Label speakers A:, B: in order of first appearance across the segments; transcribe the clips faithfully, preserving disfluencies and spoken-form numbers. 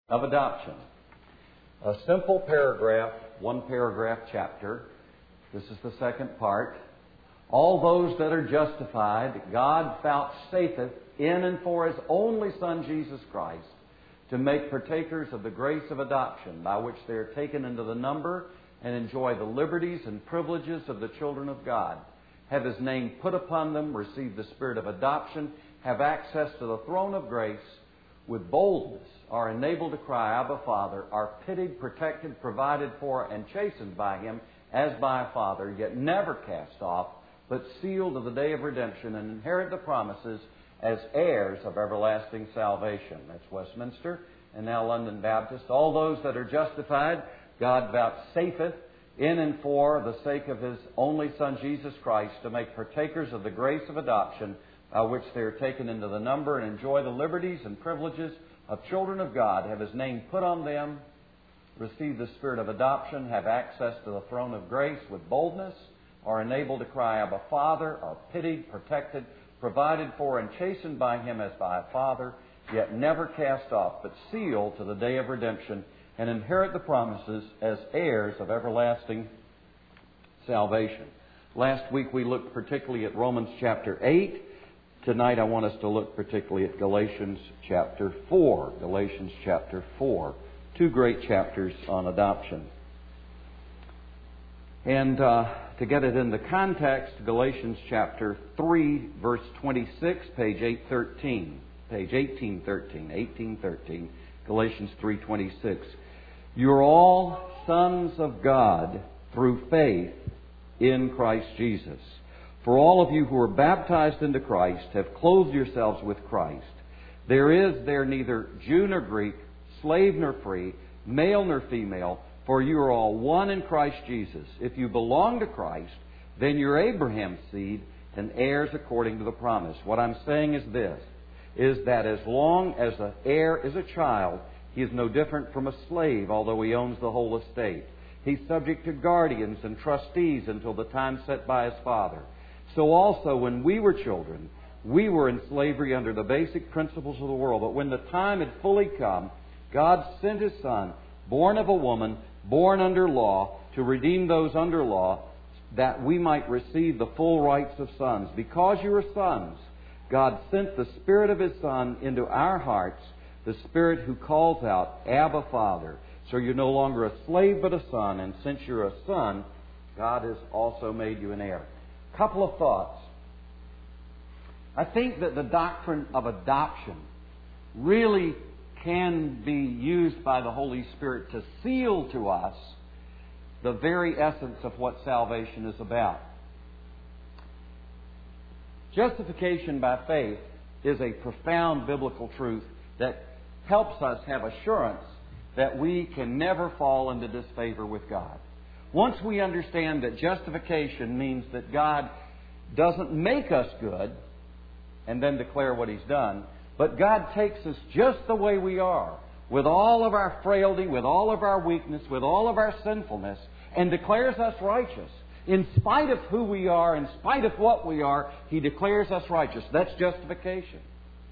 A: of adoption. A simple paragraph, one paragraph chapter. This is the second part. All those that are justified, God vouchsafeth in and for His only Son, Jesus Christ, to make partakers of the grace of adoption, by which they are taken into the number and enjoy the liberties and privileges of the children of God, have His name put upon them, receive the spirit of adoption, have access to the throne of grace, with boldness are enabled to cry, Abba, Father, are pitied, protected, provided for, and chastened by Him as by a Father, yet never cast off, but sealed to the day of redemption, and inherit the promises as heirs of everlasting salvation. That's Westminster and now London Baptist. All those that are justified, God vouchsafeth in and for the sake of His only Son, Jesus Christ, to make partakers of the grace of adoption, by which they are taken into the number and enjoy the liberties and privileges of children of God, have His name put on them, receive the spirit of adoption, have access to the throne of grace with boldness, are enabled to cry, Abba, Father, are pitied, protected, provided for, and chastened by Him as by a Father, yet never cast off, but sealed to the day of redemption, and inherit the promises as heirs of everlasting salvation. Last week we looked particularly at Romans chapter eight. Tonight I want us to look particularly at Galatians chapter four. Galatians chapter four. Two great chapters on adoption. And uh, to get it in the context, Galatians chapter three, verse twenty-six, page eight thirteen. Page eighteen thirteen. eighteen thirteen. Galatians three twenty-six. You're all sons of God through faith in Christ Jesus. For all of you who are baptized into Christ have clothed yourselves with Christ. There is there neither Jew nor Greek, slave nor free, male nor female, for you are all one in Christ Jesus. If you belong to Christ, then you're Abraham's seed and heirs according to the promise. What I'm saying is this, is that as long as the heir is a child, he is no different from a slave, although he owns the whole estate. He's subject to guardians and trustees until the time set by his father. So also, when we were children, we were in slavery under the basic principles of the world. But when the time had fully come, God sent His Son, born of a woman, born under law, to redeem those under law, that we might receive the full rights of sons. Because you are sons, God sent the Spirit of His Son into our hearts, the Spirit who calls out, Abba, Father. So you're no longer a slave but a son, and since you're a son, God has also made you an heir. Couple of thoughts. I think that the doctrine of adoption really can be used by the Holy Spirit to seal to us the very essence of what salvation is about. Justification by faith is a profound biblical truth that helps us have assurance that we can never fall into disfavor with God. Once we understand that justification means that God doesn't make us good and then declare what He's done, but God takes us just the way we are, with all of our frailty, with all of our weakness, with all of our sinfulness, and declares us righteous. In spite of who we are, in spite of what we are, He declares us righteous. That's justification.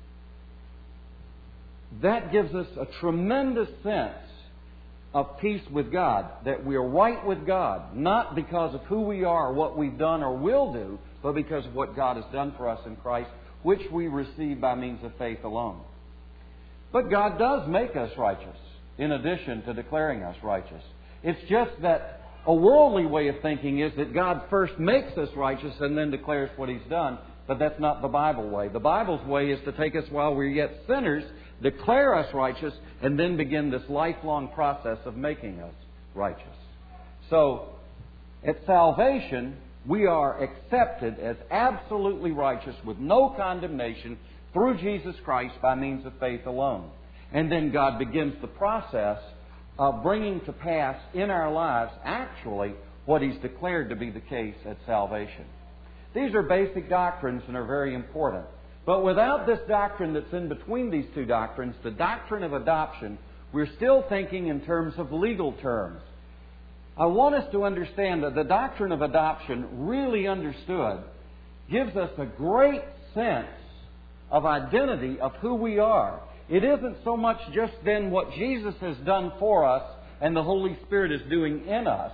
A: That gives us a tremendous sense of peace with God, that we are right with God, not because of who we are, or what we've done or will do, but because of what God has done for us in Christ, which we receive by means of faith alone. But God does make us righteous, in addition to declaring us righteous. It's just that a worldly way of thinking is that God first makes us righteous and then declares what He's done, but that's not the Bible way. The Bible's way is to take us while we're yet sinners, declare us righteous, and then begin this lifelong process of making us righteous. So, at salvation, we are accepted as absolutely righteous with no condemnation through Jesus Christ by means of faith alone. And then God begins the process of bringing to pass in our lives actually what He's declared to be the case at salvation. These are basic doctrines and are very important. But without this doctrine that's in between these two doctrines, the doctrine of adoption, we're still thinking in terms of legal terms. I want us to understand that the doctrine of adoption, really understood, gives us a great sense of identity of who we are. it isn't so much just then what Jesus has done for us and the Holy Spirit is doing in us.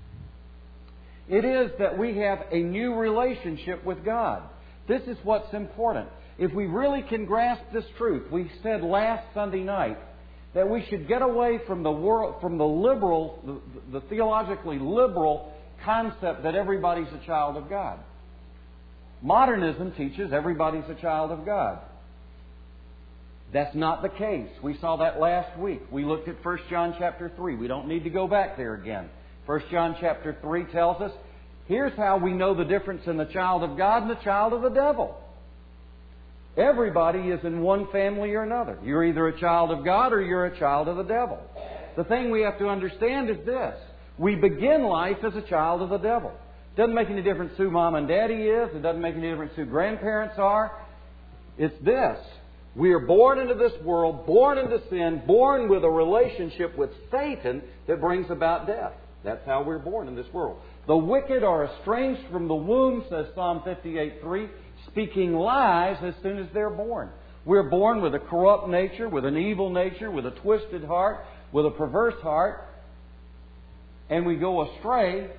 A: It is that we have a new relationship with God. This is what's important. If we really can grasp this truth, we said last Sunday night that we should get away from the world, from the liberal, the, the theologically liberal concept that everybody's a child of God. Modernism teaches everybody's a child of God. That's not the case. We saw that last week. We looked at First John chapter three. We don't need to go back there again. First John chapter three tells us, here's how we know the difference in the child of God and the child of the devil. Everybody is in one family or another. You're either a child of God or you're a child of the devil. The thing we have to understand is this. We begin life as a child of the devil. It doesn't make any difference who mom and daddy is. It doesn't make any difference who grandparents are. It's this. We are born into this world, born into sin, born with a relationship with Satan that brings about death. That's how we're born in this world. The wicked are estranged from the womb, says Psalm fifty-eight three, speaking lies as soon as they're born. We're born with a corrupt nature, with an evil nature, with a twisted heart, with a perverse heart, and we go astray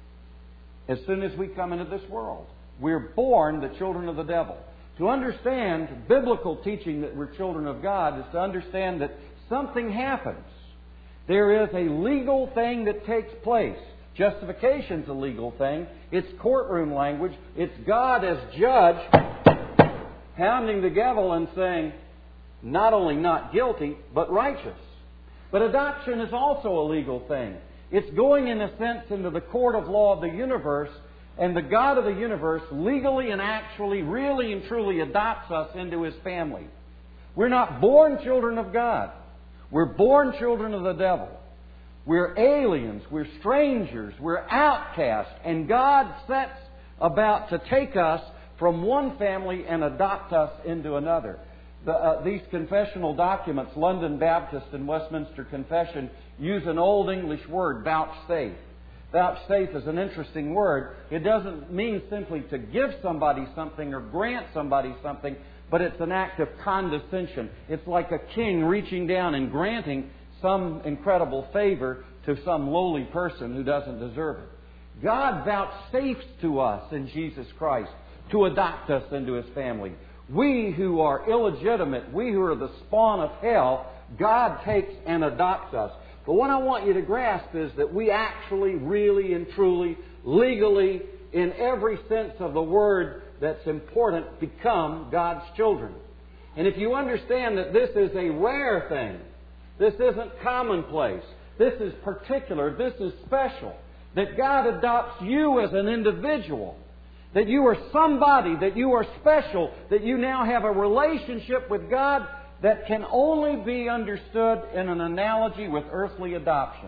A: as soon as we come into this world. We're born the children of the devil. To understand biblical teaching that we're children of God is to understand that something happens. There is a legal thing that takes place. Justification's a legal thing. It's courtroom language. It's God as judge pounding the gavel and saying, not only not guilty, but righteous. But adoption is also a legal thing. It's going, in a sense, into the court of law of the universe, and the God of the universe legally and actually, really and truly adopts us into His family. We're not born children of God. We're born children of the devil. We're aliens. We're strangers. We're outcasts. And God sets about to take us from one family and adopt us into another. The, uh, these confessional documents, London Baptist and Westminster Confession, use an Old English word, vouchsafe. Vouchsafe is an interesting word. It doesn't mean simply to give somebody something or grant somebody something, but it's an act of condescension. It's like a king reaching down and granting some incredible favor to some lowly person who doesn't deserve it. God vouchsafes to us in Jesus Christ to adopt us into His family. We who are illegitimate, we who are the spawn of hell, God takes and adopts us. But what I want you to grasp is that we actually, really and truly, legally, in every sense of the word that's important, become God's children. And if you understand that this is a rare thing, this isn't commonplace, this is particular, this is special, that God adopts you as an individual, that you are somebody, that you are special, that you now have a relationship with God that can only be understood in an analogy with earthly adoption.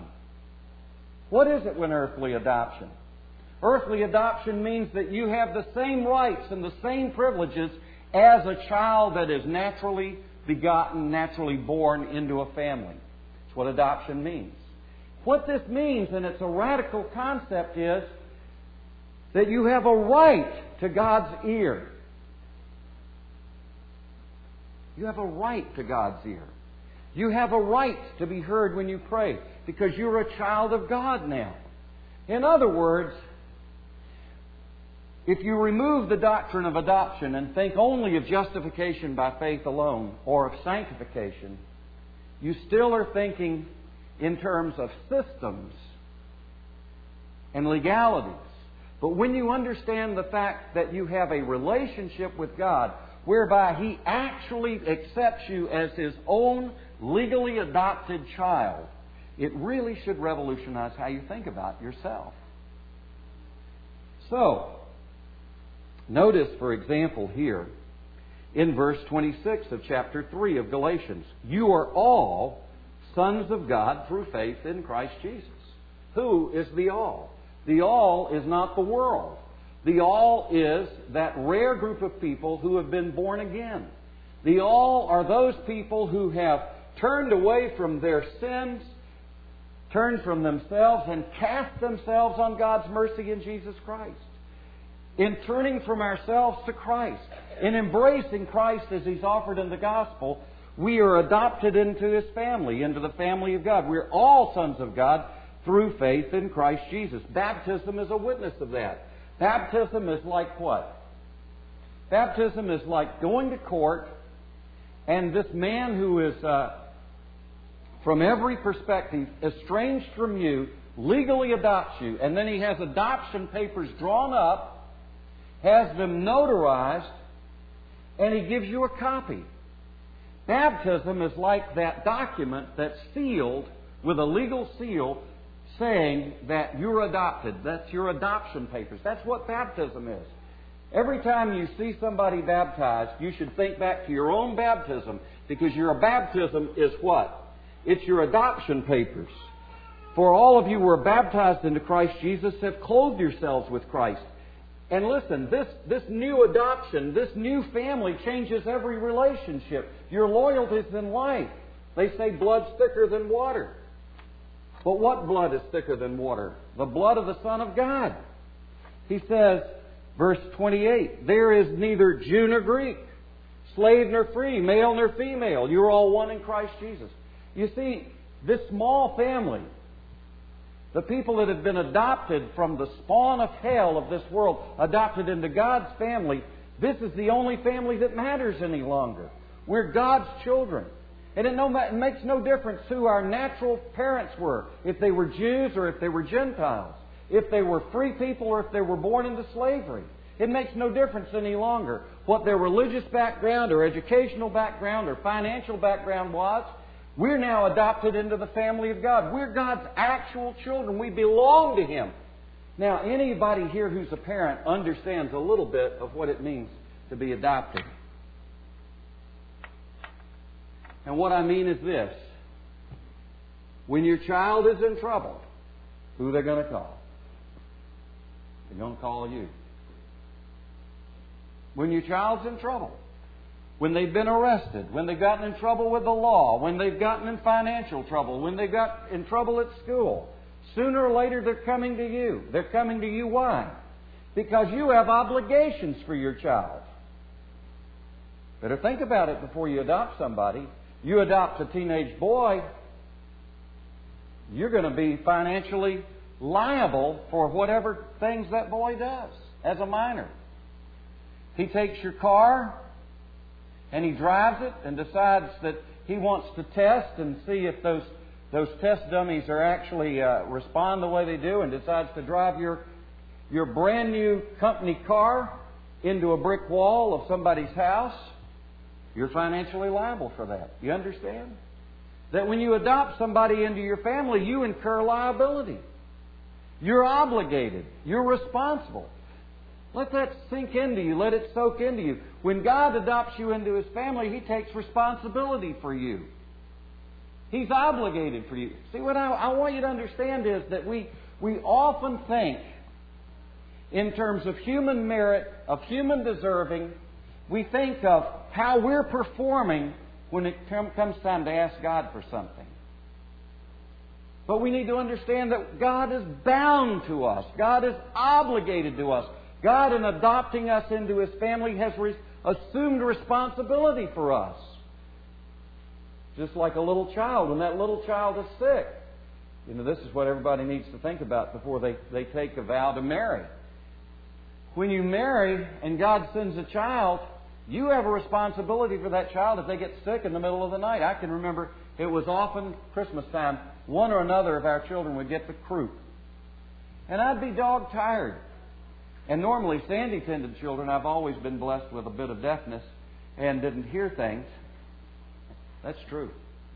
A: What is it when earthly adoption? Earthly adoption means that you have the same rights and the same privileges as a child that is naturally begotten, naturally born into a family. That's what adoption means. What this means, and it's a radical concept, is that you have a right to God's ear. You have a right to God's ear. You have a right to be heard when you pray because you're a child of God now. In other words, if you remove the doctrine of adoption and think only of justification by faith alone or of sanctification, you still are thinking in terms of systems and legalities. But when you understand the fact that you have a relationship with God whereby He actually accepts you as His own legally adopted child, it really should revolutionize how you think about yourself. So, notice, for example, here in verse twenty-six of chapter three of Galatians, you are all sons of God through faith in Christ Jesus. Who is the all? The all is not the world. The all is that rare group of people who have been born again. The all are those people who have turned away from their sins, turned from themselves, and cast themselves on God's mercy in Jesus Christ. In turning from ourselves to Christ, in embracing Christ as He's offered in the gospel, We are adopted into His family, into the family of God. We're all sons of God through faith in Christ Jesus. Baptism is a witness of that. Baptism is like what? Baptism is like going to court, and this man who is, uh, from every perspective, estranged from you, legally adopts you, and then he has adoption papers drawn up, has them notarized, and he gives you a copy. Baptism is like that document that's sealed with a legal seal saying that you're adopted. That's your adoption papers. That's what baptism is. Every time you see somebody baptized, you should think back to your own baptism, because your baptism is what? It's your adoption papers. For all of you who are baptized into Christ Jesus have clothed yourselves with Christ. And listen, this, this new adoption, this new family changes every relationship. Your loyalties in life. They say blood's thicker than water. But what blood is thicker than water? The blood of the Son of God. He says, verse twenty-eight, there is neither Jew nor Greek, slave nor free, male nor female. You're all one in Christ Jesus. You see, this small family, the people that have been adopted from the spawn of hell of this world, adopted into God's family, this is the only family that matters any longer. We're God's children. And it, no, it makes no difference who our natural parents were, if they were Jews or if they were Gentiles, if they were free people or if they were born into slavery. It makes no difference any longer what their religious background or educational background or financial background was. We're now adopted into the family of God. We're God's actual children. We belong to Him. Now, anybody here who's a parent understands a little bit of what it means to be adopted. And what I mean is this. When your child is in trouble, who they're going to call? They're going to call you. When your child's in trouble, when they've been arrested, when they've gotten in trouble with the law, when they've gotten in financial trouble, when they got in trouble at school, sooner or later they're coming to you. They're coming to you. Why? Because you have obligations for your child. Better think about it before you adopt somebody. You adopt a teenage boy, you're going to be financially liable for whatever things that boy does as a minor. He takes your car and he drives it and decides that he wants to test and see if those those test dummies are actually uh, respond the way they do, and decides to drive your your brand new company car into a brick wall of somebody's house. You're financially liable for that. You understand? That when you adopt somebody into your family, you incur liability. You're obligated. You're responsible. Let that sink into you. Let it soak into you. When God adopts you into His family, He takes responsibility for you. He's obligated for you. See, what I, I want you to understand is that we, we often think in terms of human merit, of human deserving. We think of how we're performing when it com- comes time to ask God for something. But we need to understand that God is bound to us. God is obligated to us. God, in adopting us into His family, has re- assumed responsibility for us. Just like a little child, when that little child is sick. You know, this is what everybody needs to think about before they, they take a vow to marry. When you marry and God sends a child, you have a responsibility for that child if they get sick in the middle of the night. I can remember it was often Christmas time, one or another of our children would get the croup. And I'd be dog tired. And normally Sandy tended children. I've always been blessed with a bit of deafness and didn't hear things. That's true.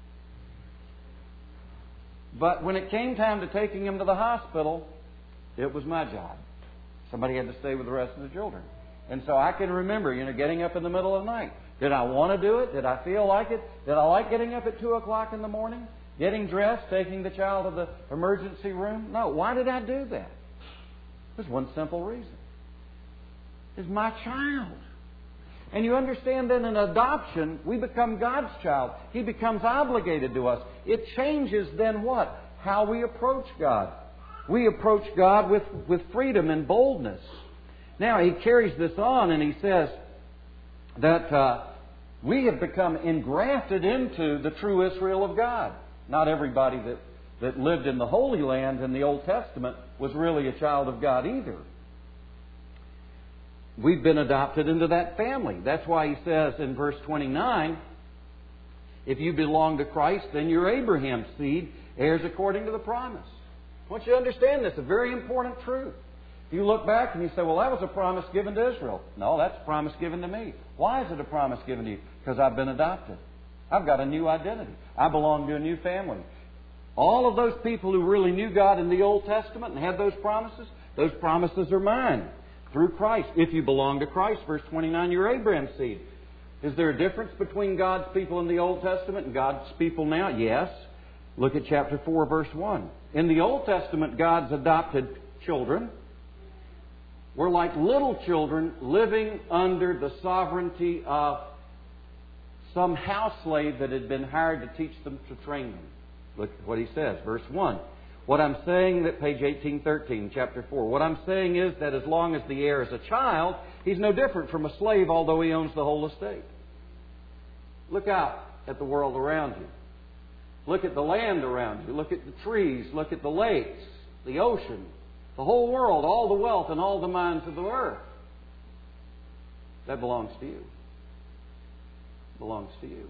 A: But when it came time to taking him to the hospital, it was my job. Somebody had to stay with the rest of the children. And so I can remember, you know, getting up in the middle of the night. Did I want to do it? Did I feel like it? Did I like getting up at two o'clock in the morning? Getting dressed, taking the child to the emergency room? No. Why did I do that? There's one simple reason. It's my child. And you understand that in adoption, we become God's child. He becomes obligated to us. It changes then what? How we approach God. We approach God with, with freedom and boldness. Now, he carries this on and he says that uh, We have become engrafted into the true Israel of God. Not everybody that, that lived in the Holy Land in the Old Testament was really a child of God either. We've been adopted into that family. That's why he says in verse twenty-nine, if you belong to Christ, then you're Abraham's seed, heirs according to the promise. I want you to understand this, a very important truth. You look back and you say, well, that was a promise given to Israel. No, that's a promise given to me. Why is it a promise given to you? Because I've been adopted. I've got a new identity. I belong to a new family. All of those people who really knew God in the Old Testament and had those promises, those promises are mine through Christ. If you belong to Christ, verse twenty-nine, you're Abraham's seed. Is there a difference between God's people in the Old Testament and God's people now? Yes. Look at chapter four, verse one. In the Old Testament, God's adopted children were like little children living under the sovereignty of some house slave that had been hired to teach them, to train them. Look at what he says, verse one. What I'm saying, that page eighteen thirteen, chapter four. What I'm saying is that as long as the heir is a child, he's no different from a slave, although he owns the whole estate. Look out at the world around you. Look at the land around you. Look at the trees. Look at the lakes, the ocean, the whole world, all the wealth and all the mines of the earth. That belongs to you. It belongs to you.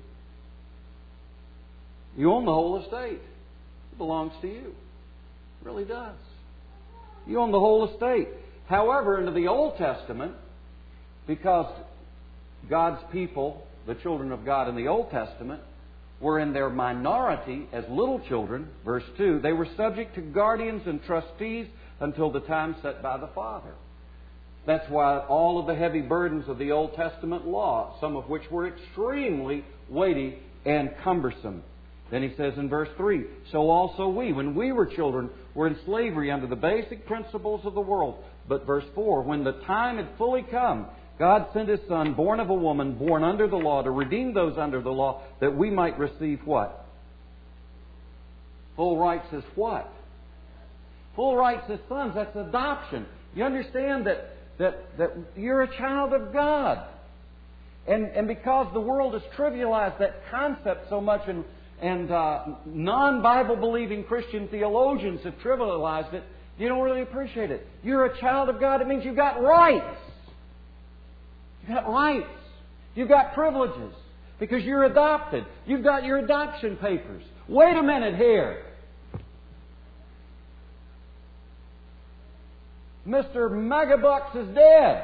A: You own the whole estate. It belongs to you. It really does. You own the whole estate. However, into the Old Testament, because God's people, the children of God in the Old Testament, were in their minority as little children, verse two, they were subject to guardians and trustees until the time set by the Father. That's why all of the heavy burdens of the Old Testament law, some of which were extremely weighty and cumbersome. Then he says in verse three, so also we, when we were children, were in slavery under the basic principles of the world. But verse four, when the time had fully come, God sent His Son, born of a woman, born under the law, to redeem those under the law, that we might receive what? Full rights as what? Full rights as sons. That's adoption. You understand that, that, that you're a child of God. And, and because the world has trivialized that concept so much, and, and uh, non-Bible believing Christian theologians have trivialized it, you don't really appreciate it. You're a child of God. It means you've got rights. You've got rights. You've got privileges. Because you're adopted. You've got your adoption papers. Wait a minute here. Mister Megabucks is dead.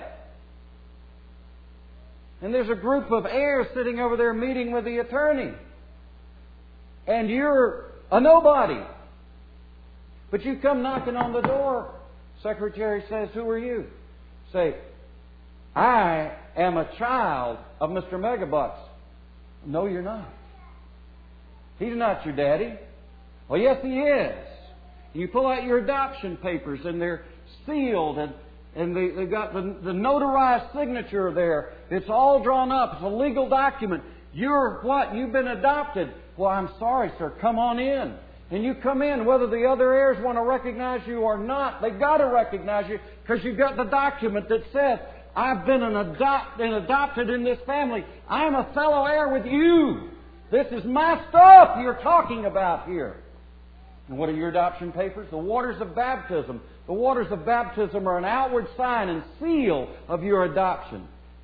A: And there's a group of heirs sitting over there meeting with the attorney. And you're a nobody. But you come knocking on the door. Secretary says, who are you? Say, I am a child of Mister Megabucks. No, you're not. He's not your daddy. Well, yes, he is. You pull out your adoption papers and they're sealed and, and they, they've got the, the notarized signature there. It's all drawn up. It's a legal document. You're what? You've been adopted. Well, I'm sorry, sir. Come on in. And you come in, whether the other heirs want to recognize you or not, they've got to recognize you because you've got the document that says, I've been an adopt, been adopted in this family. I'm a fellow heir with you. This is my stuff you're talking about here. And what are your adoption papers? The waters of baptism. The waters of baptism are an outward sign and seal of your adoption.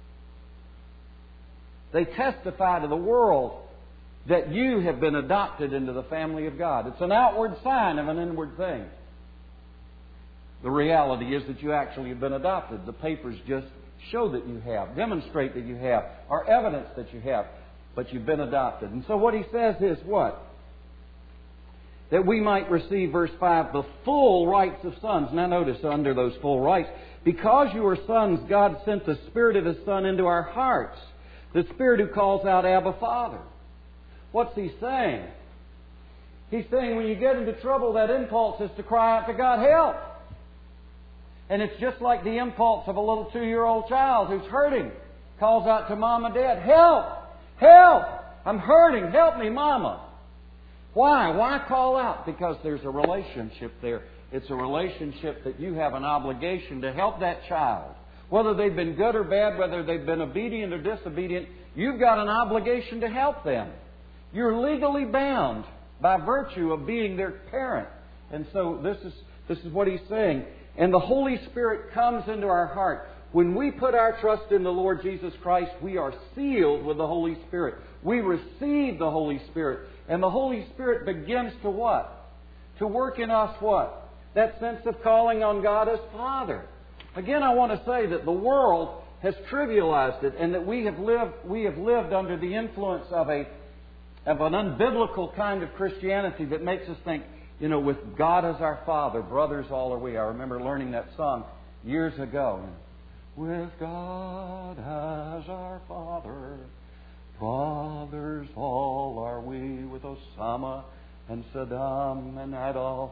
A: They testify to the world that you have been adopted into the family of God. It's an outward sign of an inward thing. The reality is that you actually have been adopted. The papers just show that you have, demonstrate that you have, are evidence that you have, but you've been adopted. And so what he says is what? That we might receive, verse five, the full rights of sons. Now notice under those full rights, because you are sons, God sent the Spirit of His Son into our hearts. The Spirit who calls out, Abba, Father. What's He saying? He's saying when you get into trouble, that impulse is to cry out to God, help. And it's just like the impulse of a little two-year-old child who's hurting. Calls out to Mom and Dad, help! Help! I'm hurting. Help me, Mama. Why? Why call out? Because there's a relationship there. It's a relationship that you have an obligation to help that child. Whether they've been good or bad, whether they've been obedient or disobedient, you've got an obligation to help them. You're legally bound by virtue of being their parent. And so this is, this is what he's saying. And the Holy Spirit comes into our heart. When we put our trust in the Lord Jesus Christ, we are sealed with the Holy Spirit. We receive the Holy Spirit. And the Holy Spirit begins to what? To work in us what? That sense of calling on God as Father. Again, I want to say that the world has trivialized it, and that we have lived we have lived under the influence of a of an unbiblical kind of Christianity that makes us think, you know, with God as our Father, brothers all are we. I remember learning that song years ago. With God as our Father, brothers all are we, with Osama and Saddam and Adolf.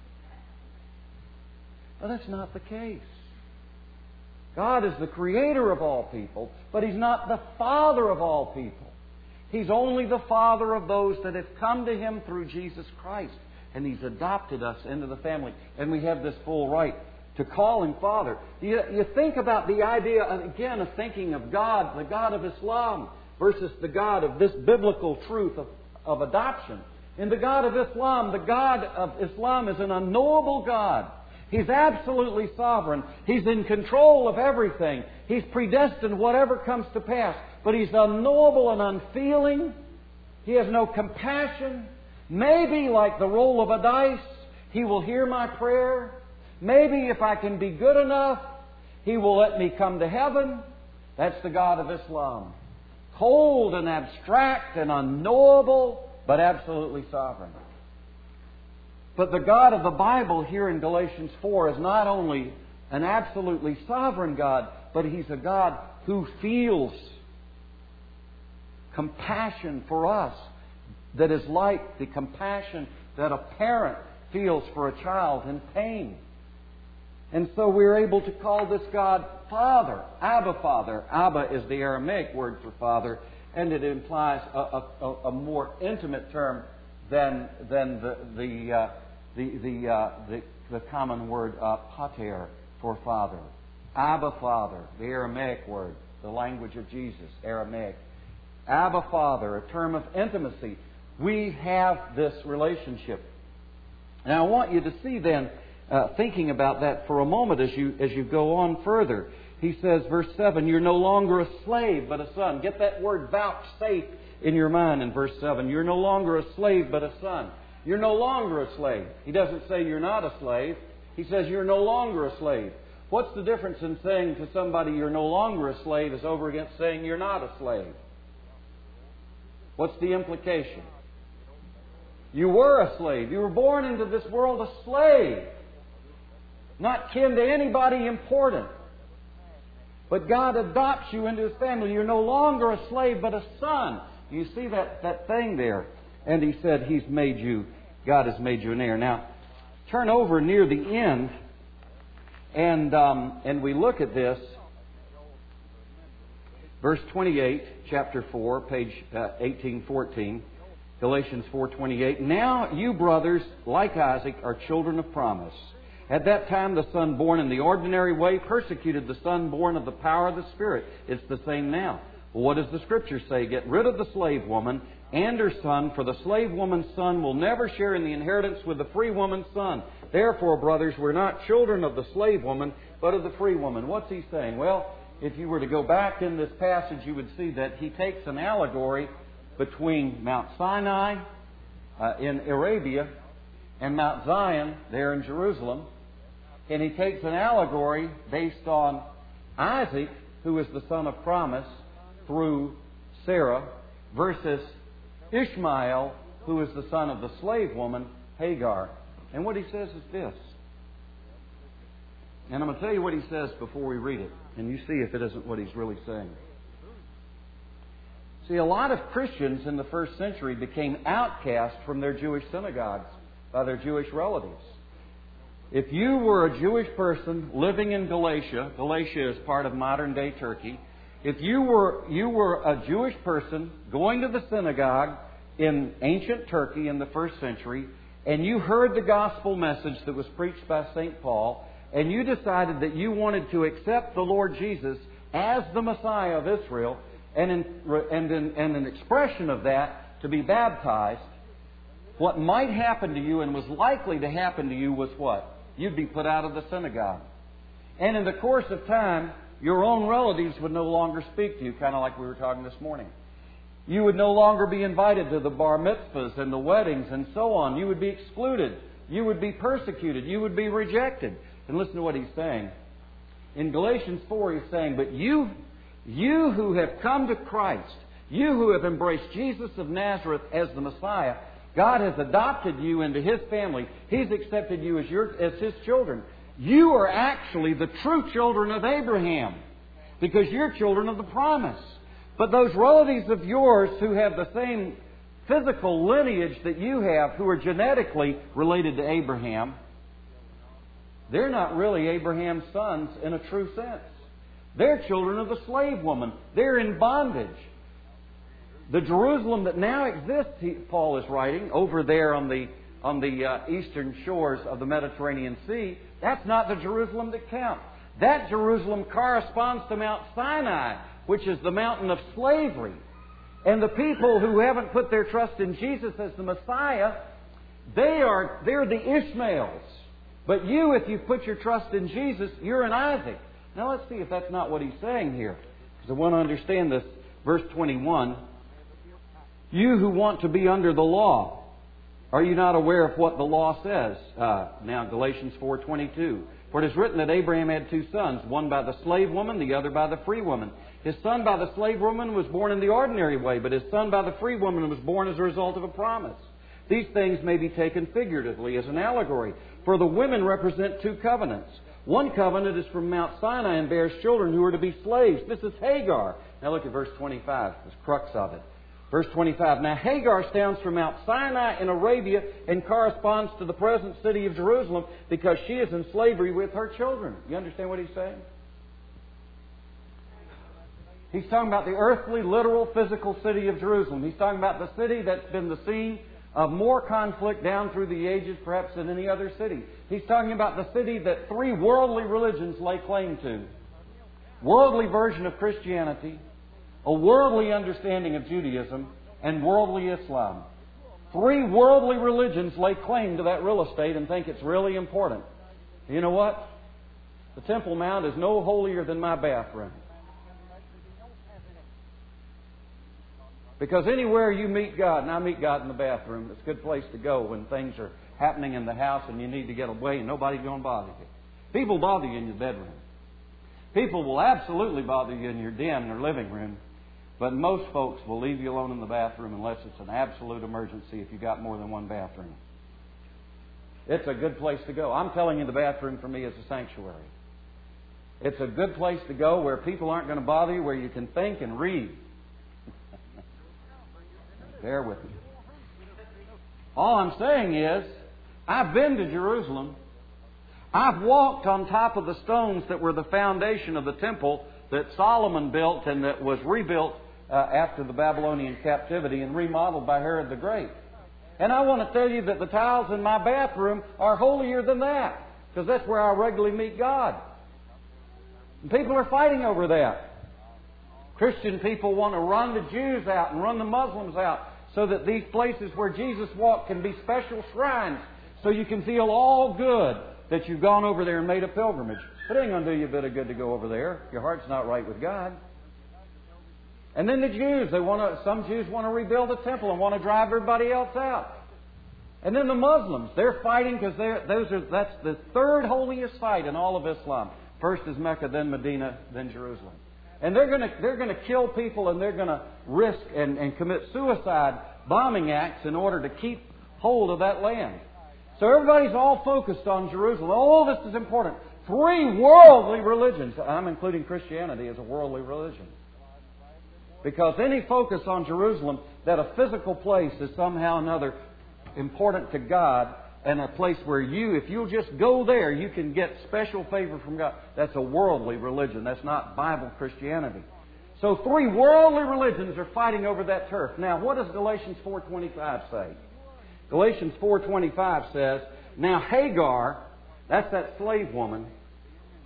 A: But that's not the case. God is the Creator of all people, but He's not the Father of all people. He's only the Father of those that have come to Him through Jesus Christ. And He's adopted us into the family. And we have this full right to call Him Father. You, you think about the idea, again, of thinking of God, the God of Islam, versus the God of this biblical truth of, of adoption. In the God of Islam, the God of Islam is an unknowable God. He's absolutely sovereign. He's in control of everything. He's predestined whatever comes to pass. But He's unknowable and unfeeling. He has no compassion. Maybe, like the roll of a dice, He will hear my prayer. Maybe if I can be good enough, He will let me come to heaven. That's the God of Islam. Cold and abstract and unknowable, but absolutely sovereign. But the God of the Bible here in Galatians four is not only an absolutely sovereign God, but He's a God who feels compassion for us that is like the compassion that a parent feels for a child in pain. And so we're able to call this God Father, Abba Father. Abba is the Aramaic word for father, and it implies a, a, a more intimate term than than the the uh, the the, uh, the the common word uh, pater for father. Abba Father, the Aramaic word, the language of Jesus, Aramaic. Abba Father, a term of intimacy. We have this relationship. Now I want you to see then, uh, thinking about that for a moment as you as you go on further. He says, verse seven, you're no longer a slave but a son. Get that word vouchsafe in your mind in verse seven. You're no longer a slave but a son. You're no longer a slave. He doesn't say you're not a slave. He says you're no longer a slave. What's the difference in saying to somebody you're no longer a slave as over against saying you're not a slave? What's the implication? You were a slave. You were born into this world a slave. Not kin to anybody important. But God adopts you into His family. You're no longer a slave, but a son. You see that, that thing there. And He said He's made you, God has made you an heir. Now, turn over near the end, and um, and we look at this. Verse twenty-eight, chapter four, page uh, eighteen fourteen. Galatians four twenty-eight. Now you, brothers, like Isaac, are children of promise. At that time, the son born in the ordinary way persecuted the son born of the power of the Spirit. It's the same now. Well, what does the Scripture say? Get rid of the slave woman and her son, for the slave woman's son will never share in the inheritance with the free woman's son. Therefore, brothers, we're not children of the slave woman, but of the free woman. What's he saying? Well, if you were to go back in this passage, you would see that he takes an allegory between Mount Sinai uh, in Arabia and Mount Zion there in Jerusalem. And he takes an allegory based on Isaac, who is the son of promise, through Sarah, versus Ishmael, who is the son of the slave woman, Hagar. And what he says is this. And I'm going to tell you what he says before we read it. And you see if it isn't what he's really saying. See, a lot of Christians in the first century became outcast from their Jewish synagogues by their Jewish relatives. If you were a Jewish person living in Galatia, Galatia is part of modern-day Turkey. If you were you were a Jewish person going to the synagogue in ancient Turkey in the first century, and you heard the gospel message that was preached by Saint Paul, and you decided that you wanted to accept the Lord Jesus as the Messiah of Israel, and in, and in, and an expression of that to be baptized, what might happen to you and was likely to happen to you was what? You'd be put out of the synagogue. And in the course of time, your own relatives would no longer speak to you, kind of like we were talking this morning. You would no longer be invited to the bar mitzvahs and the weddings and so on. You would be excluded. You would be persecuted. You would be rejected. And listen to what he's saying. In Galatians four, he's saying, but you, you who have come to Christ, you who have embraced Jesus of Nazareth as the Messiah, God has adopted you into His family. He's accepted you as, your, as His children. You are actually the true children of Abraham because you're children of the promise. But those relatives of yours who have the same physical lineage that you have, who are genetically related to Abraham, they're not really Abraham's sons in a true sense. They're children of the slave woman. They're in bondage. The Jerusalem that now exists, he, Paul is writing, over there on the, on the uh, eastern shores of the Mediterranean Sea, that's not the Jerusalem that counts. That Jerusalem corresponds to Mount Sinai, which is the mountain of slavery. And the people who haven't put their trust in Jesus as the Messiah, they are, they're the Ishmaels. But you, if you put your trust in Jesus, you're an Isaac. Now let's see if that's not what he's saying here. Because I want to understand this. Verse twenty-one. You who want to be under the law, are you not aware of what the law says? Uh, now Galatians four twenty-two. For it is written that Abraham had two sons, one by the slave woman, the other by the free woman. His son by the slave woman was born in the ordinary way, but his son by the free woman was born as a result of a promise. These things may be taken figuratively as an allegory, for the women represent two covenants. One covenant is from Mount Sinai and bears children who are to be slaves. This is Hagar. Now look at verse twenty-five, the crux of it. Verse twenty-five. Now Hagar stands for Mount Sinai in Arabia and corresponds to the present city of Jerusalem because she is in slavery with her children. You understand what he's saying? He's talking about the earthly, literal, physical city of Jerusalem. He's talking about the city that's been the scene of more conflict down through the ages perhaps than any other city. He's talking about the city that three worldly religions lay claim to. Worldly version of Christianity, a worldly understanding of Judaism, and worldly Islam. Three worldly religions lay claim to that real estate and think it's really important. You know what? The Temple Mount is no holier than my bathroom. Because anywhere you meet God, and I meet God in the bathroom, it's a good place to go when things are happening in the house and you need to get away and nobody's going to bother you. People bother you in your bedroom. People will absolutely bother you in your den or living room. But most folks will leave you alone in the bathroom unless it's an absolute emergency if you've got more than one bathroom. It's a good place to go. I'm telling you, the bathroom for me is a sanctuary. It's a good place to go where people aren't going to bother you, where you can think and read. Bear with me. All I'm saying is, I've been to Jerusalem. I've walked on top of the stones that were the foundation of the temple that Solomon built and that was rebuilt uh, after the Babylonian captivity and remodeled by Herod the Great. And I want to tell you that the tiles in my bathroom are holier than that, because that's where I regularly meet God. And people are fighting over that. Christian people want to run the Jews out and run the Muslims out so that these places where Jesus walked can be special shrines so you can feel all good that you've gone over there and made a pilgrimage. But it ain't going to do you a bit of good to go over there. Your heart's not right with God. And then the Jews, they want to, some Jews want to rebuild the temple and want to drive everybody else out. And then the Muslims, they're fighting because they're, those are, that's the third holiest site in all of Islam. First is Mecca, then Medina, then Jerusalem. And they're going to they're going to kill people and they're going to risk and, and commit suicide bombing acts in order to keep hold of that land. So everybody's all focused on Jerusalem. All this is important. Three worldly religions. I'm including Christianity as a worldly religion. Because any focus on Jerusalem, that a physical place is somehow or another important to God, and a place where you, if you'll just go there, you can get special favor from God. That's a worldly religion. That's not Bible Christianity. So three worldly religions are fighting over that turf. Now, what does Galatians four twenty-five say? Galatians four twenty-five says, now Hagar, that's that slave woman,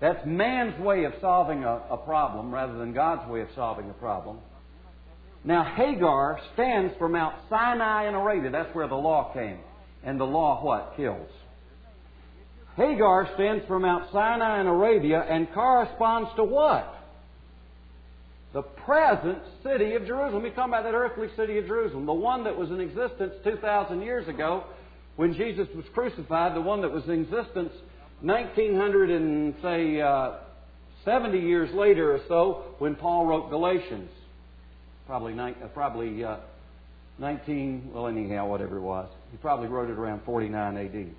A: That's man's way of solving a, a problem rather than God's way of solving a problem. Now, Hagar stands for Mount Sinai in Arabia. That's where the law came. And the law, what? Kills. Hagar stands for Mount Sinai in Arabia and corresponds to what? The present city of Jerusalem. We're talking about that earthly city of Jerusalem. The one that was in existence two thousand years ago when Jesus was crucified. The one that was in existence nineteen hundred and, say, uh, seventy years later or so when Paul wrote Galatians. Probably, ni- uh, probably uh, nineteen, well anyhow, whatever it was. He probably wrote it around forty-nine A D.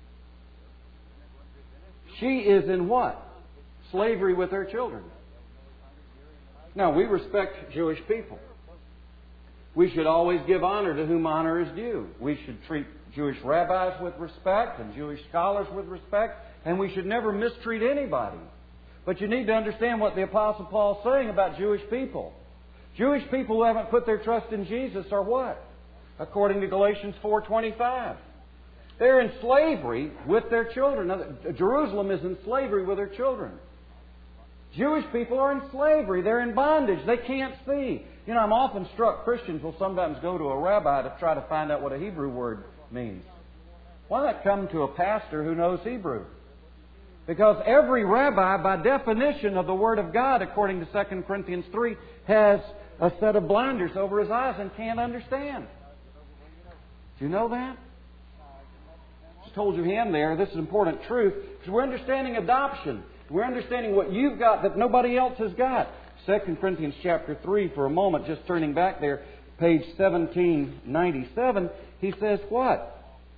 A: She is in what? Slavery with her children. Now, we respect Jewish people. We should always give honor to whom honor is due. We should treat Jewish rabbis with respect and Jewish scholars with respect, and we should never mistreat anybody. But you need to understand what the Apostle Paul is saying about Jewish people. Jewish people who haven't put their trust in Jesus are what? According to Galatians four twenty-five. They're in slavery with their children. Now, Jerusalem is in slavery with her children. Jewish people are in slavery. They're in bondage. They can't see. You know, I'm often struck Christians will sometimes go to a rabbi to try to find out what a Hebrew word means. Why not come to a pastor who knows Hebrew? Because every rabbi, by definition of the Word of God, according to Second Corinthians three, has a set of blinders over his eyes and can't understand. Do you know that? I just told you him there. This is important truth. Because we're understanding adoption. We're understanding what you've got that nobody else has got. Second Corinthians chapter three, for a moment, just turning back there, page seventeen ninety-seven, he says what?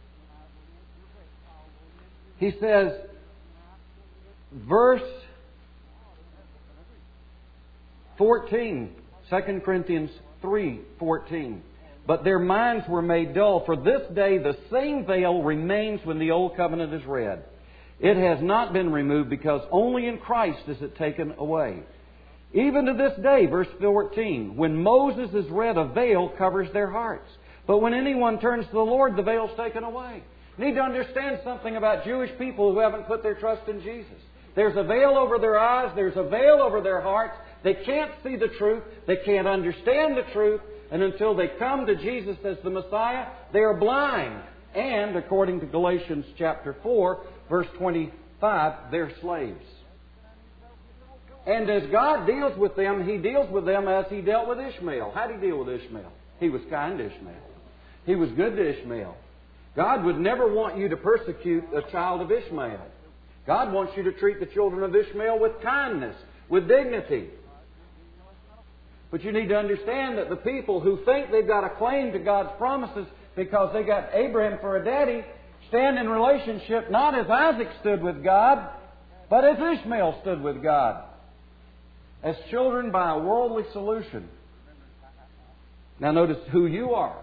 A: He says, verse fourteen, Second Corinthians three fourteen. But their minds were made dull. For this day the same veil remains when the old covenant is read. It has not been removed because only in Christ is it taken away. Even to this day, verse fourteen, when Moses is read, a veil covers their hearts. But when anyone turns to the Lord, the veil is taken away. You need to understand something about Jewish people who haven't put their trust in Jesus. There's a veil over their eyes. There's a veil over their hearts. They can't see the truth. They can't understand the truth. And until they come to Jesus as the Messiah, they are blind. And, according to Galatians chapter four, verse twenty-five, they're slaves. And as God deals with them, He deals with them as He dealt with Ishmael. How did He deal with Ishmael? He was kind to Ishmael. He was good to Ishmael. God would never want you to persecute a child of Ishmael. God wants you to treat the children of Ishmael with kindness, with dignity. But you need to understand that the people who think they've got a claim to God's promises because they got Abraham for a daddy stand in relationship not as Isaac stood with God, but as Ishmael stood with God. As children by a worldly solution. Now notice who you are.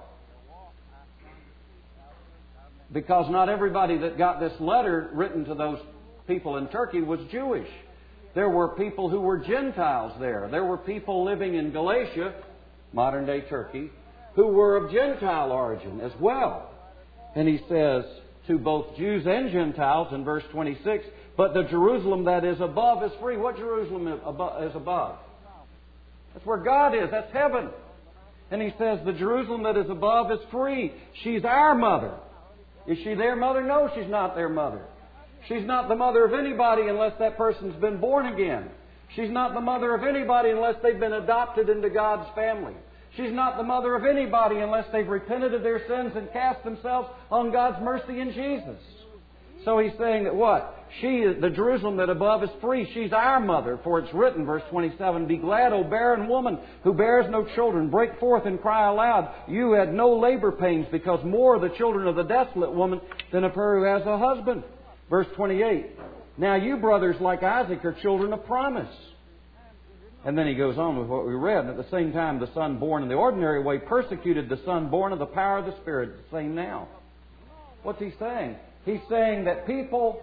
A: Because not everybody that got this letter written to those people in Turkey was Jewish. There were people who were Gentiles there. There were people living in Galatia, modern-day Turkey, who were of Gentile origin as well. And he says to both Jews and Gentiles in verse twenty-six, but the Jerusalem that is above is free. What Jerusalem is above? That's where God is. That's heaven. And he says the Jerusalem that is above is free. She's our mother. Is she their mother? No, she's not their mother. She's not the mother of anybody unless that person's been born again. She's not the mother of anybody unless they've been adopted into God's family. She's not the mother of anybody unless they've repented of their sins and cast themselves on God's mercy in Jesus. So he's saying that what? She is, the Jerusalem that above is free. She's our mother. For it's written, verse twenty-seven, be glad, O barren woman who bears no children. Break forth and cry aloud. You had no labor pains, because more are the children of the desolate woman than of her who has a husband. Verse twenty-eight, now you brothers like Isaac are children of promise. And then he goes on with what we read. And at the same time, the son born in the ordinary way persecuted the son born of the power of the Spirit. The same now. What's he saying? He's saying that people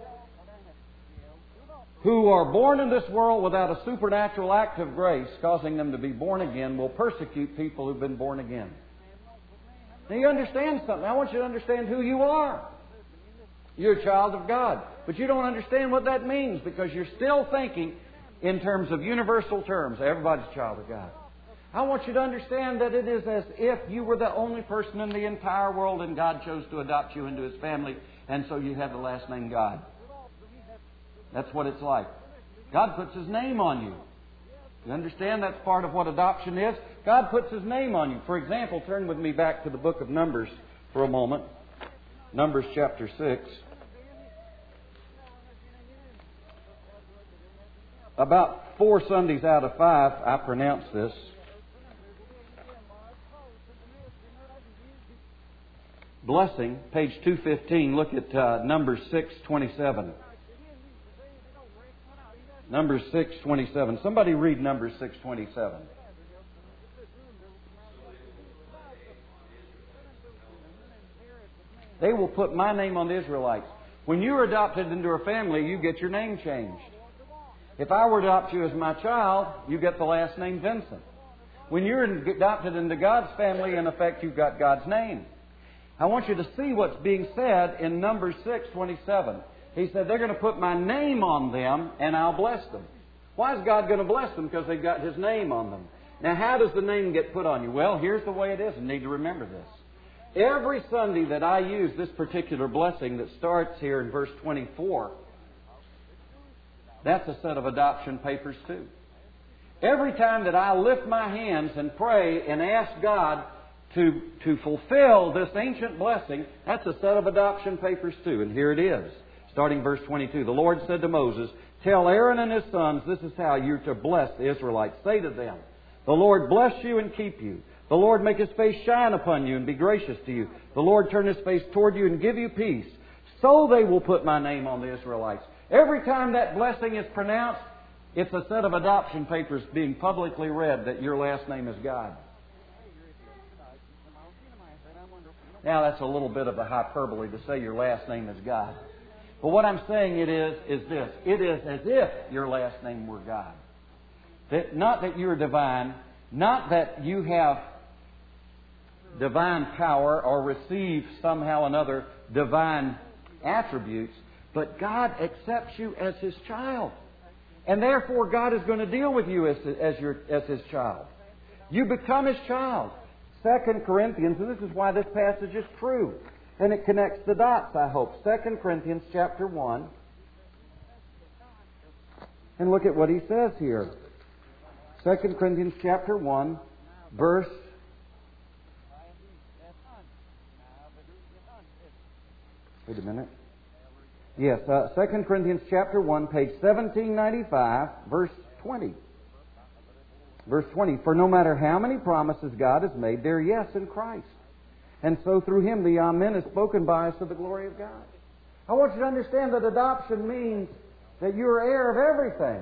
A: who are born in this world without a supernatural act of grace causing them to be born again will persecute people who've been born again. Now you understand something. I want you to understand who you are. You're a child of God. But you don't understand what that means because you're still thinking in terms of universal terms. Everybody's a child of God. I want you to understand that it is as if you were the only person in the entire world and God chose to adopt you into His family, and so you have the last name God. That's what it's like. God puts His name on you. You understand that's part of what adoption is? God puts His name on you. For example, turn with me back to the book of Numbers for a moment. Numbers chapter six. About four Sundays out of five, I pronounce this. Blessing, page two fifteen. Look at uh, Numbers six twenty-seven. Numbers six twenty-seven. Somebody read Numbers six twenty-seven. They will put my name on the Israelites. When you're adopted into a family, you get your name changed. If I were to adopt you as my child, you get the last name Vincent. When you're adopted into God's family, in effect, you've got God's name. I want you to see what's being said in Numbers six twenty-seven. He said, they're going to put my name on them and I'll bless them. Why is God going to bless them? Because they've got His name on them. Now, how does the name get put on you? Well, here's the way it is. You need to remember this. Every Sunday that I use this particular blessing that starts here in verse twenty-four, that's a set of adoption papers too. Every time that I lift my hands and pray and ask God to, to fulfill this ancient blessing, that's a set of adoption papers too. And here it is, starting verse twenty-two. The Lord said to Moses, tell Aaron and his sons, this is how you're to bless the Israelites. Say to them, the Lord bless you and keep you. The Lord make His face shine upon you and be gracious to you. The Lord turn His face toward you and give you peace. So they will put my name on the Israelites. Every time that blessing is pronounced, it's a set of adoption papers being publicly read that your last name is God. Now that's a little bit of a hyperbole to say your last name is God. But what I'm saying it is, is this. It is as if your last name were God. That not that you're divine, not that you have divine power or receive somehow another divine attributes, but God accepts you as His child. And therefore God is going to deal with you as, as, your, as His child. You become His child. Second Corinthians, and this is why this passage is true. And it connects the dots, I hope. Second Corinthians chapter one. And look at what he says here. Second Corinthians chapter one, verse Wait a minute. Yes, uh, Second Corinthians chapter one, page seventeen ninety-five, verse twenty. Verse twenty, for no matter how many promises God has made, they're yes in Christ. And so through Him the Amen is spoken by us to the glory of God. I want you to understand that adoption means that you're heir of everything.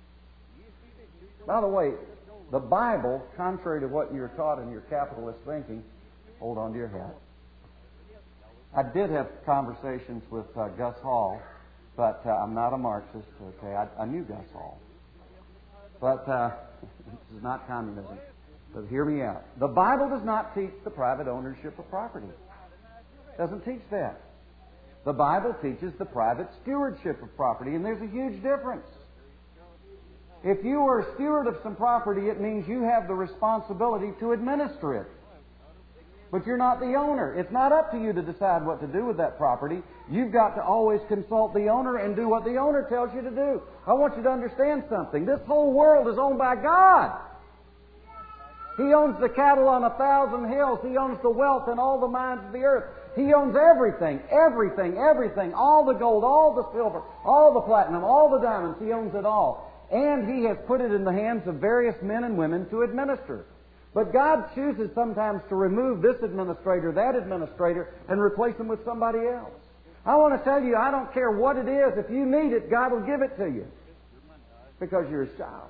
A: By the way, the Bible, contrary to what you're taught in your capitalist thinking, hold on to your hat. I did have conversations with uh, Gus Hall, but uh, I'm not a Marxist. Okay, I, I knew Gus Hall, but uh, this is not communism. But hear me out. The Bible does not teach the private ownership of property. It doesn't teach that. The Bible teaches the private stewardship of property, and there's a huge difference. If you are a steward of some property, it means you have the responsibility to administer it. But you're not the owner. It's not up to you to decide what to do with that property. You've got to always consult the owner and do what the owner tells you to do. I want you to understand something. This whole world is owned by God. He owns the cattle on a thousand hills. He owns the wealth and all the mines of the earth. He owns everything, everything, everything. All the gold, all the silver, all the platinum, all the diamonds. He owns it all. And He has put it in the hands of various men and women to administer. But God chooses sometimes to remove this administrator, that administrator, and replace them with somebody else. I want to tell you, I don't care what it is. If you need it, God will give it to you. Because you're His child.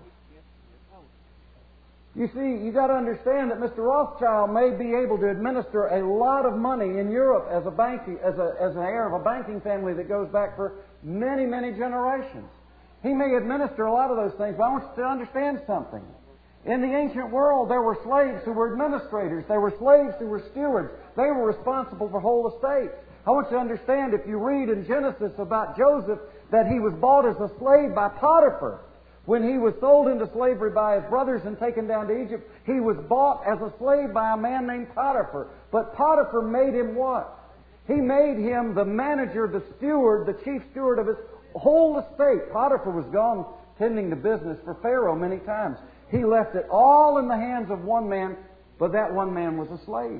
A: You see, you've got to understand that Mister Rothschild may be able to administer a lot of money in Europe as a banking, as a, as an heir of a banking family that goes back for many, many generations. He may administer a lot of those things, but I want you to understand something. In the ancient world, there were slaves who were administrators. There were slaves who were stewards. They were responsible for whole estates. I want you to understand, if you read in Genesis about Joseph, that he was bought as a slave by Potiphar. When he was sold into slavery by his brothers and taken down to Egypt, he was bought as a slave by a man named Potiphar. But Potiphar made him what? He made him the manager, the steward, the chief steward of his whole estate. Potiphar was gone tending to business for Pharaoh many times. He left it all in the hands of one man, but that one man was a slave.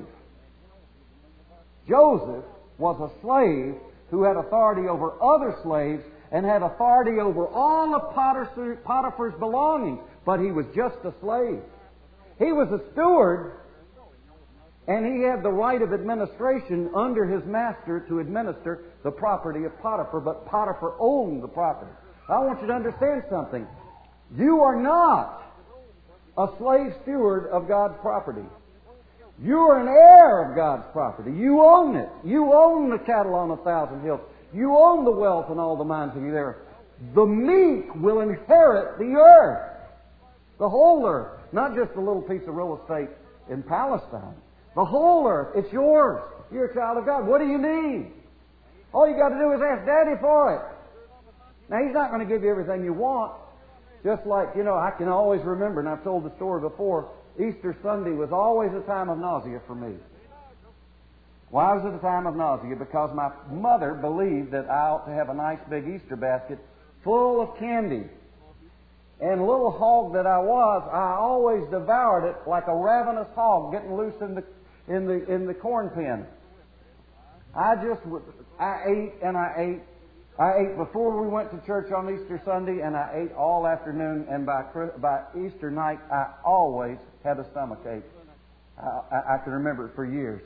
A: Joseph was a slave who had authority over other slaves and had authority over all of Potiphar's belongings, but he was just a slave. He was a steward, and he had the right of administration under his master to administer the property of Potiphar, but Potiphar owned the property. I want you to understand something. You are not a slave steward of God's property. You are an heir of God's property. You own it. You own the cattle on a thousand hills. You own the wealth and all the mines of the earth. The meek will inherit the earth. The whole earth. Not just a little piece of real estate in Palestine. The whole earth. It's yours. You're a child of God. What do you need? All you got to do is ask Daddy for it. Now, He's not going to give you everything you want. Just like, you know, I can always remember, and I've told the story before, Easter Sunday was always a time of nausea for me. Why was it a time of nausea? Because my mother believed that I ought to have a nice big Easter basket full of candy. And little hog that I was, I always devoured it like a ravenous hog getting loose in the in the in the corn pen. I just I ate and I ate. I ate before we went to church on Easter Sunday, and I ate all afternoon. And by by Easter night, I always had a stomach ache. I, I, I can remember it for years.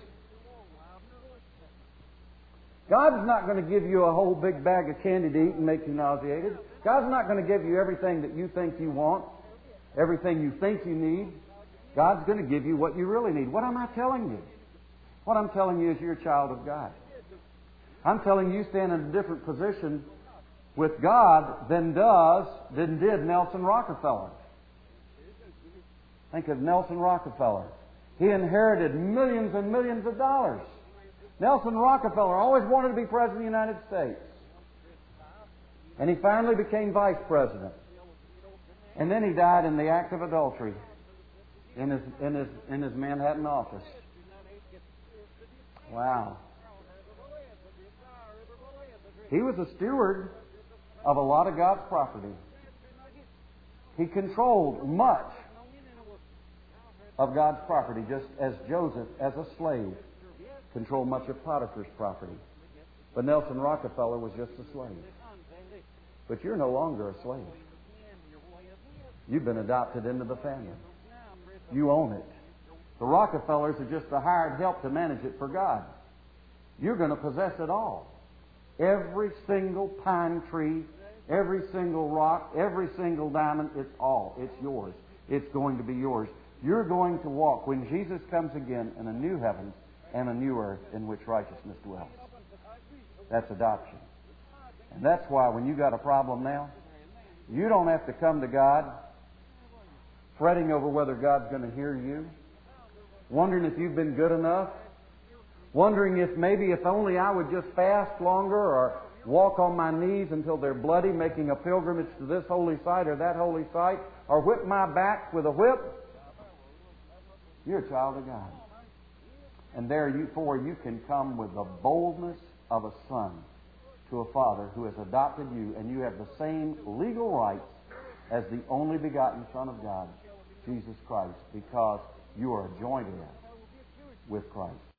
A: God's not going to give you a whole big bag of candy to eat and make you nauseated. God's not going to give you everything that you think you want, everything you think you need. God's going to give you what you really need. What am I telling you? What I'm telling you is you're a child of God. I'm telling you, stand in a different position with God than does, than did Nelson Rockefeller. Think of Nelson Rockefeller. He inherited millions and millions of dollars. Nelson Rockefeller always wanted to be President of the United States. And he finally became Vice President. And then he died in the act of adultery in his, in his, in his Manhattan office. Wow. He was a steward of a lot of God's property. He controlled much of God's property, just as Joseph, as a slave, controlled much of Potiphar's property. But Nelson Rockefeller was just a slave. But you're no longer a slave. You've been adopted into the family. You own it. The Rockefellers are just a hired help to manage it for God. You're going to possess it all. Every single pine tree, every single rock, every single diamond, it's all. It's yours. It's going to be yours. You're going to walk when Jesus comes again in a new heaven and a new earth in which righteousness dwells. That's adoption. And that's why when you got a problem now, you don't have to come to God fretting over whether God's going to hear you, wondering if you've been good enough, wondering if maybe if only I would just fast longer or walk on my knees until they're bloody, making a pilgrimage to this holy site or that holy site, or whip my back with a whip. You're a child of God. And therefore you can come with the boldness of a son to a father who has adopted you, and you have the same legal rights as the only begotten Son of God, Jesus Christ, because you are a joint heir with Christ.